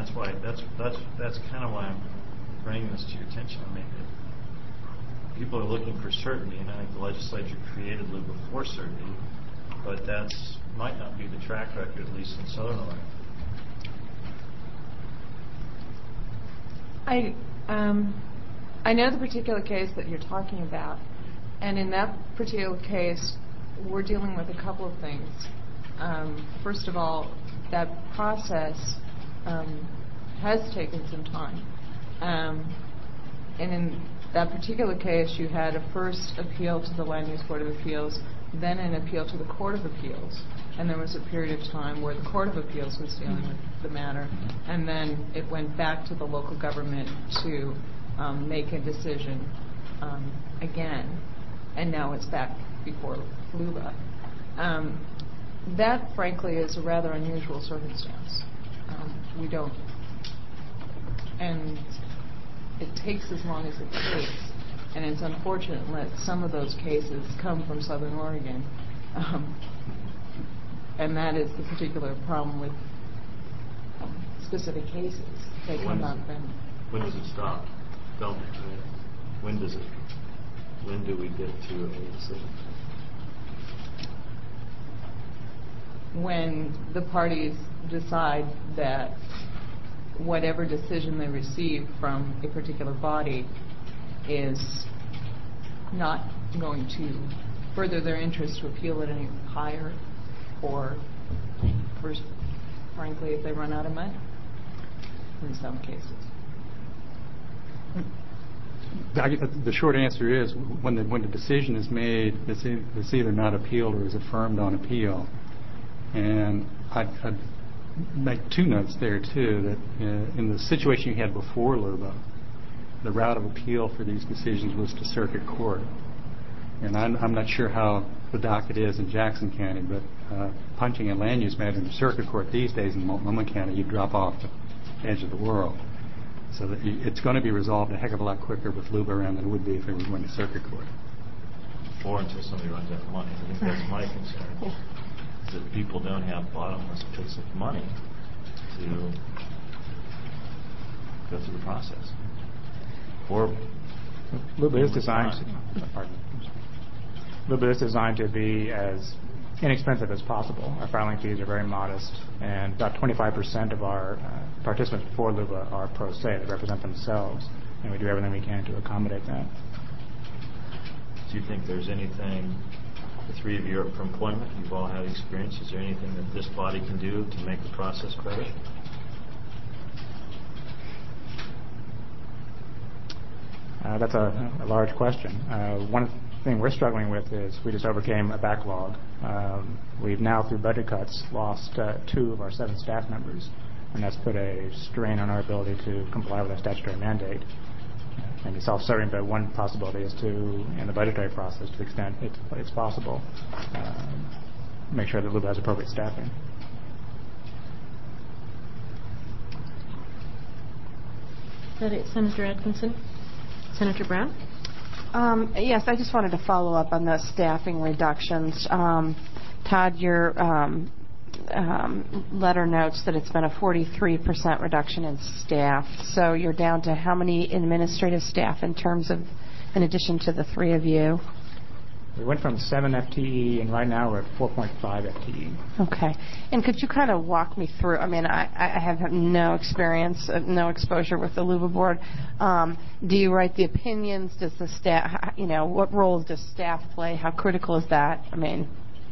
that's kind of why I'm bringing this to your attention. I mean, people are looking for certainty, and I think the legislature created LUBA for certainty, but that might not be the track record, at least in Southern Oregon. I know the particular case that you're talking about, and in that particular case, we're dealing with a couple of things. First of all, that process has taken some time. And in that particular case, you had a first appeal to the Land Use Board of Appeals, then an appeal to the Court of Appeals. And there was a period of time where the Court of Appeals was dealing with the matter, and then it went back to the local government to make a decision again, and now it's back before LUBA. That, frankly, is a rather unusual circumstance. We don't, and it takes as long as it takes, and it's unfortunate that some of those cases come from Southern Oregon, and that is the particular problem with specific cases. They cannot bend. When does it stop? Don't. When does it? When do we get to a decision? When the parties decide that whatever decision they receive from a particular body is not going to further their interest to appeal it any higher, or, frankly, if they run out of money in some cases. The short answer is when the decision is made, it's either not appealed or is affirmed on appeal. And I'd make two notes there, too, that in the situation you had before LUBA, the route of appeal for these decisions was to circuit court. And I'm not sure how the docket is in Jackson County, but punching a land use matter in the circuit court these days in Multnomah County, you drop off the edge of the world. So that it's going to be resolved a heck of a lot quicker with LUBA around than it would be if it was going to circuit court. Or until somebody runs out of money. I think that's my concern. Is that people don't have bottomless pits of money to go through the process. Or LUBA is designed to be as inexpensive as possible. Our filing fees are very modest, and about 25% of our participants before LUBA are pro se. They represent themselves, and we do everything we can to accommodate that. Do you think there's anything, the three of you are from employment, you've all had experience, is there anything that this body can do to make the process better? That's a large question. One thing we're struggling with is we just overcame a backlog. We've now, through budget cuts, lost 2 of our 7 staff members, and that's put a strain on our ability to comply with our statutory mandate. And it's self-serving, but one possibility is to, in the budgetary process, to the extent it's possible, make sure that LUBA has appropriate staffing. Is that it, Senator Atkinson? Senator Brown? Yes, I just wanted to follow up on the staffing reductions. Todd, your letter notes that it's been a 43% reduction in staff. So you're down to how many administrative staff in terms of, in addition to the 3 of you? We went from 7 FTE, and right now we're at 4.5 FTE. Okay. And could you kind of walk me through? I mean, I have no experience, no exposure with the LUBA board. Do you write the opinions? Does the staff, what role does staff play? How critical is that? I mean,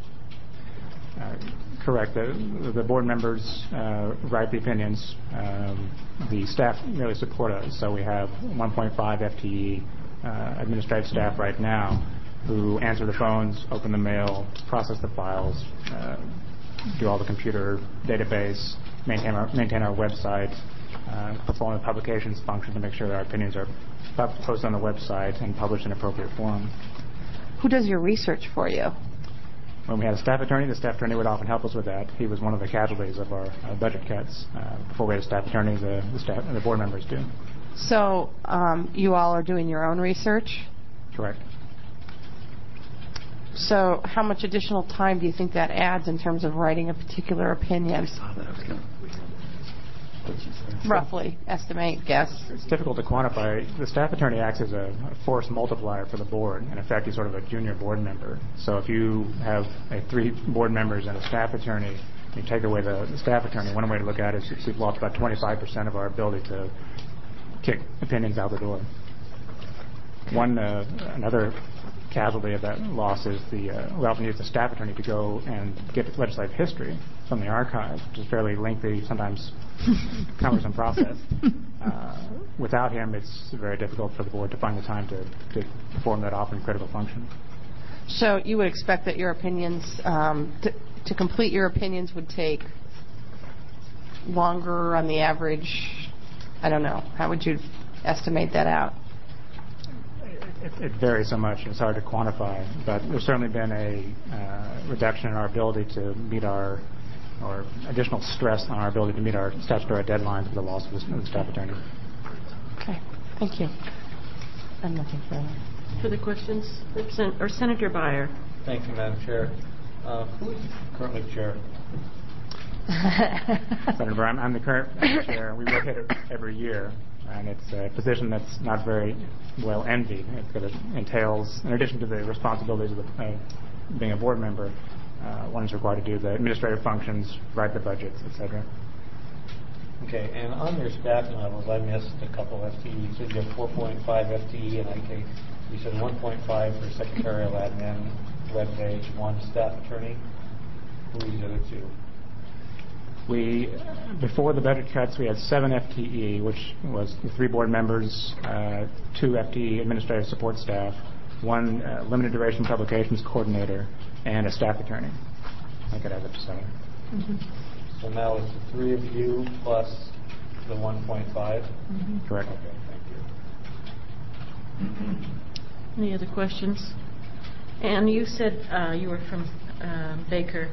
correct. The board members write the opinions. The staff merely support us. So we have 1.5 FTE administrative staff right now who answer the phones, open the mail, process the files, do all the computer database, maintain our website, perform the publications function to make sure that our opinions are posted on the website and published in appropriate form. Who does your research for you? When we had a staff attorney, the staff attorney would often help us with that. He was one of the casualties of our budget cuts. Before we had a staff attorney, the board members do. So you all are doing your own research? Correct. So how much additional time do you think that adds in terms of writing a particular opinion? roughly estimate, guess? It's difficult to quantify. The staff attorney acts as a force multiplier for the board. In effect, he's sort of a junior board member. So if you have 3 board members and a staff attorney, you take away the staff attorney, one way to look at it is we've lost about 25% of our ability to kick opinions out the door. Another casualty of that loss is we often use the staff attorney to go and get legislative history from the archives, which is fairly lengthy, sometimes cumbersome process. Without him, it's very difficult for the board to find the time to perform that often critical function. So you would expect that your opinions, to complete your opinions would take longer on the average? I don't know. How would you estimate that out? It varies so much, it's hard to quantify, but there's certainly been a reduction in our ability to meet or additional stress on our ability to meet our statutory deadlines with the loss of the staff attorney. Okay, thank you. I'm looking further. Further questions? Or Senator Beyer? Thank you, Madam Chair. Who is currently chair? Senator Brown, I'm the current chair. We rotate it every year, and it's a position that's not very well envied because it entails, in addition to the responsibilities of being a board member, one is required to do the administrative functions, write the budgets, etc. Okay, and on your staffing levels, I missed a couple of FTE. You said you have 4.5 FTE, and I think you said 1.5 for secretarial admin, webpage, 1 staff attorney. Who are the other 2? Before the budget cuts, we had 7 FTE, which was the 3 board members, 2 FTE administrative support staff, 1 limited duration publications coordinator, and a staff attorney. I could add up to 7. Mm-hmm. So now it's the 3 of you plus the 1.5? Mm-hmm. Correct. Okay, thank you. Any other questions? And you said you were from Baker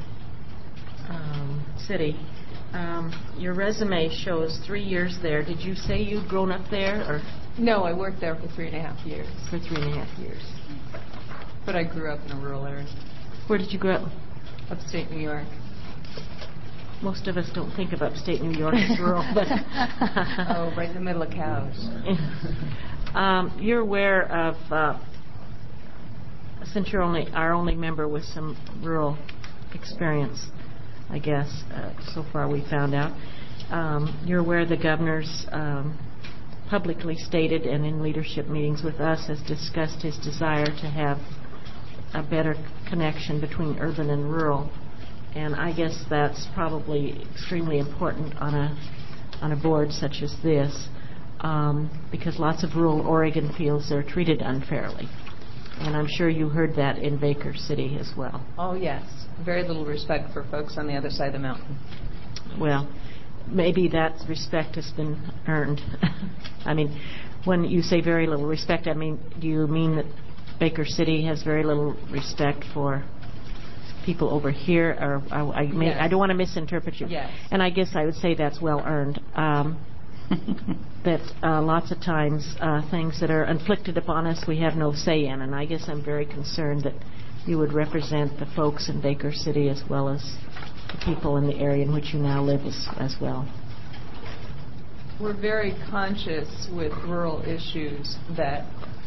City. Your resume shows 3 years there. Did you say you'd grown up there, or? No, I worked there for 3.5 years. For 3.5 years. But I grew up in a rural area. Where did you grow up? Upstate New York. Most of us don't think of upstate New York as rural, but oh, right in the middle of cows. You're aware of, since you're our only member with some rural experience, I guess, so far we found out, you're aware the governor's publicly stated and in leadership meetings with us has discussed his desire to have a better connection between urban and rural. And I guess that's probably extremely important on a board such as this, because lots of rural Oregon feels they're treated unfairly. And I'm sure you heard that in Baker City as well. Oh, yes. Very little respect for folks on the other side of the mountain. Well, maybe that respect has been earned. I mean, when you say very little respect, I mean, do you mean that Baker City has very little respect for people over here? Or Yes. I don't want to misinterpret you. Yes. And I guess I would say that's well earned. That lots of times things that are inflicted upon us we have no say in, and I guess I'm very concerned that you would represent the folks in Baker City as well as the people in the area in which you now live as well. We're very conscious with rural issues that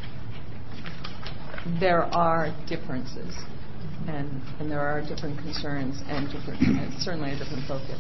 there are differences, and there are different concerns and certainly a different focus.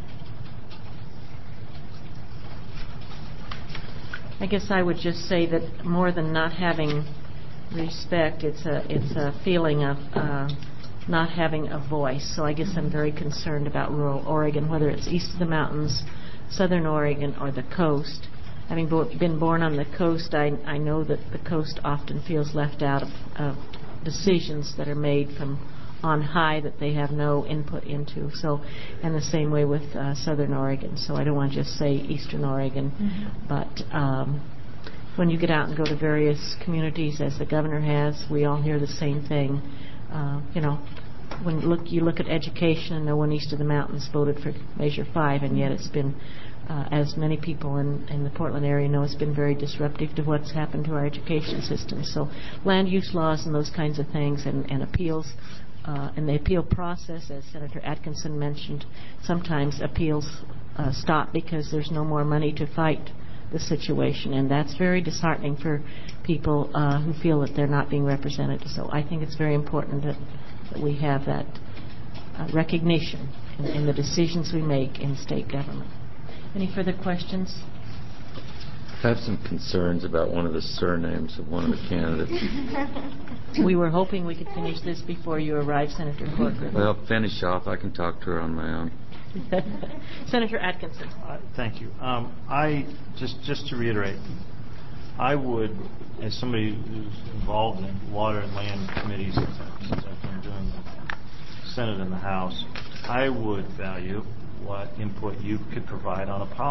I guess I would just say that more than not having respect, it's a feeling of not having a voice. So I guess I'm very concerned about rural Oregon, whether it's east of the mountains, southern Oregon, or the coast. Having been born on the coast, I know that the coast often feels left out of decisions that are made from on high that they have no input into. So, and the same way with southern Oregon. So I don't want to just say eastern Oregon, but when you get out and go to various communities, as the governor has, we all hear the same thing. When you look at education, and no one east of the mountains voted for Measure 5, and yet it's been, as many people in the Portland area know, it's been very disruptive to what's happened to our education system. So land use laws and those kinds of things, and appeals, and the appeal process, as Senator Atkinson mentioned, sometimes appeals stop because there's no more money to fight the situation, and that's very disheartening for people who feel that they're not being represented. So I think it's very important that we have that recognition in the decisions we make in state government. Any further questions? I have some concerns about one of the surnames of one of the candidates. We were hoping we could finish this before you arrived, Senator Corcoran. Well, finish off. I can talk to her on my own. Senator Atkinson. Thank you. Just to reiterate, I would, as somebody who's involved in water and land committees since I've been doing the Senate and the House, I would value what input you could provide on a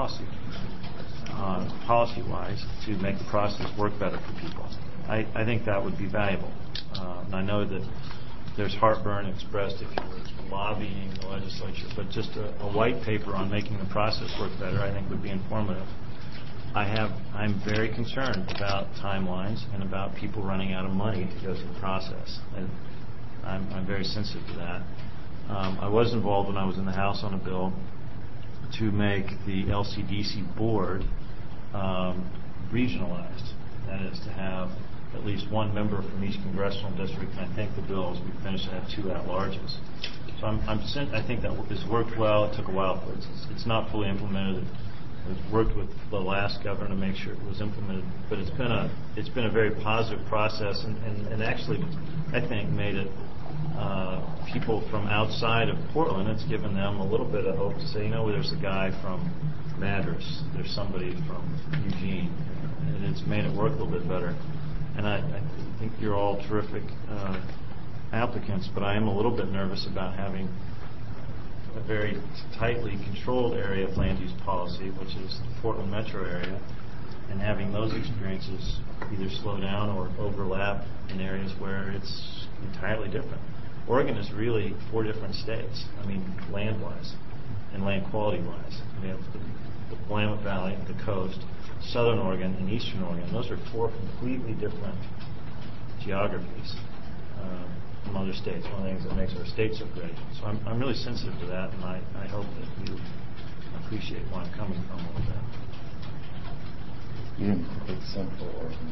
policy-wise to make the process work better for people. I think that would be valuable. And I know that there's heartburn expressed if you were lobbying the legislature, but just a white paper on making the process work better I think would be informative. I'm very concerned about timelines and about people running out of money to go through the process. And I'm very sensitive to that. I was involved when I was in the House on a bill to make the LCDC board regionalized. That is to have at least one member from each congressional district, and I think the bill, as we finished, had 2 at-larges. So I think that has worked well. It took a while. It's not fully implemented. We've worked with the last governor to make sure it was implemented, but it's been a very positive process, and actually, I think, made it people from outside of Portland. It's given them a little bit of hope to say, there's a guy from Madras, there's somebody from Eugene, and it's made it work a little bit better. And I think you're all terrific applicants, but I am a little bit nervous about having a very tightly controlled area of land use policy, which is the Portland metro area, and having those experiences either slow down or overlap in areas where it's entirely different. Oregon is really 4 different states, land-wise and land quality-wise. We have the Willamette Valley, the coast, Southern Oregon, and Eastern Oregon. Those are 4 completely different geographies from other states. One of the things that makes our state so great. So I'm really sensitive to that, and I hope that you appreciate where I'm coming from a little bit. You didn't think it's Central Oregon.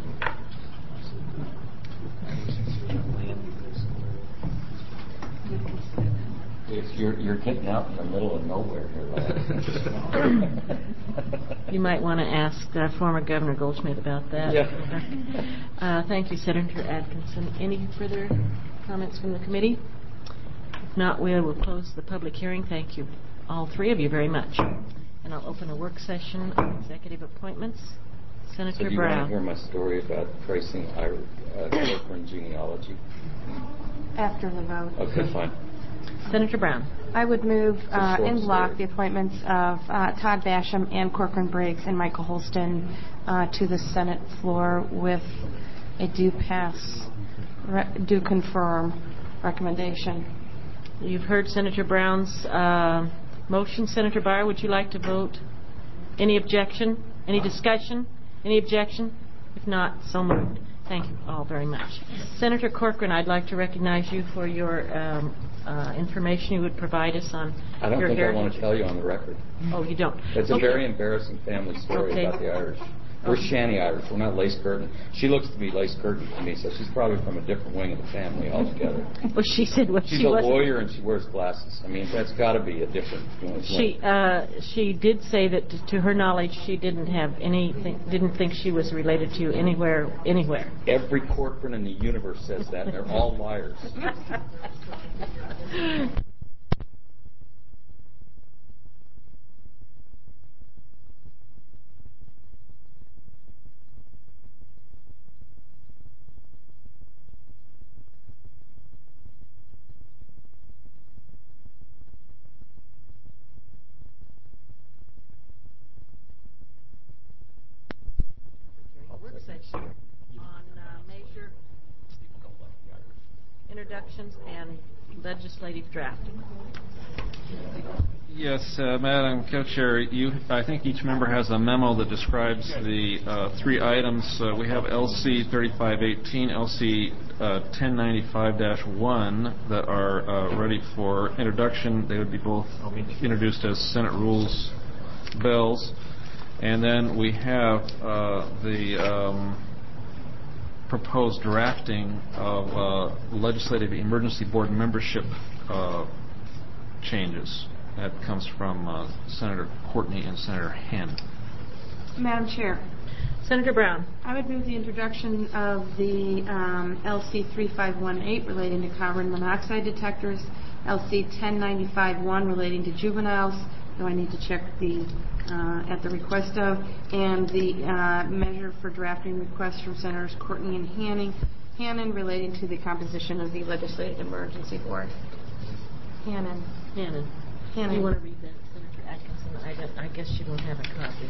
You're getting out in the middle of nowhere here, lad. You might want to ask former Governor Goldschmidt about that. Yeah. Thank you, Senator Atkinson. Any further comments from the committee? If not, we will close the public hearing. Thank you, all 3 of you, very much. And I'll open a work session on executive appointments. Senator So do you Brown. want to hear my story about tracing Corcoran genealogy? After the vote. Okay, fine. Senator Brown. I would move a short in block story. the appointments of Todd Basham, Ann Corcoran Briggs, and Michael Holston to the Senate floor with a do confirm recommendation. You've heard Senator Brown's motion. Senator Byer, would you like to vote? Any objection? Any discussion? Any objection? If not, so moved. Thank you all very much. Senator Corcoran, I'd like to recognize you for your information you would provide us on I don't your think heritage. I want to tell you on the record. Oh, you don't? It's Okay. a very embarrassing family story Okay. about the Irish. We're Shanny Irish. We're not Lace Curtin. She looks to be Lace Curtin to me, so she's probably from a different wing of the family altogether. Well, she said what She's she a wasn't. lawyer and she wears glasses. That's got to be a different wing. She did say that to her knowledge she didn't think she was related to you anywhere. Every Corcoran in the universe says that, and they're all liars. Work session on major introductions and legislative drafting. Yes, Madam Co-Chair, I think each member has a memo that describes the 3 items. We have LC 3518, LC 1095-1 that are ready for introduction. They would be both introduced as Senate Rules bills. And then we have the proposed drafting of legislative emergency board membership changes. That comes from Senator Courtney and Senator Hannon. Madam Chair, Senator Brown. I would move the introduction of the LC 3518 relating to carbon monoxide detectors, LC 1095-1 relating to juveniles, though I need to check the at the request of, and the measure for drafting requests from Senators Courtney and Hannon relating to the composition of the Legislative Emergency Board. Hannon. You want to read that, Senator Atkinson? I guess you don't have a copy.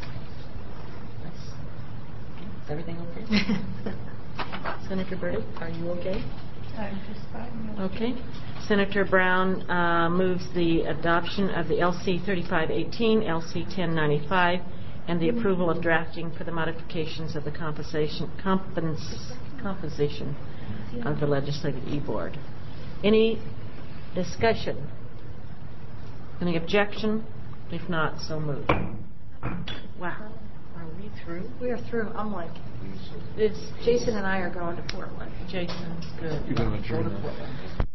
Is everything okay? Senator Burdick, are you okay? I'm just fine. Okay. Senator Brown moves the adoption of the LC 3518, LC 1095, and the approval of drafting for the modifications of the composition of the Legislative E-Board. Any discussion? Any objection? If not, so moved. Wow. Are we through? We are through. I'm like, Jason and I are going to Portland. Jason's good. You're going to adjourn that.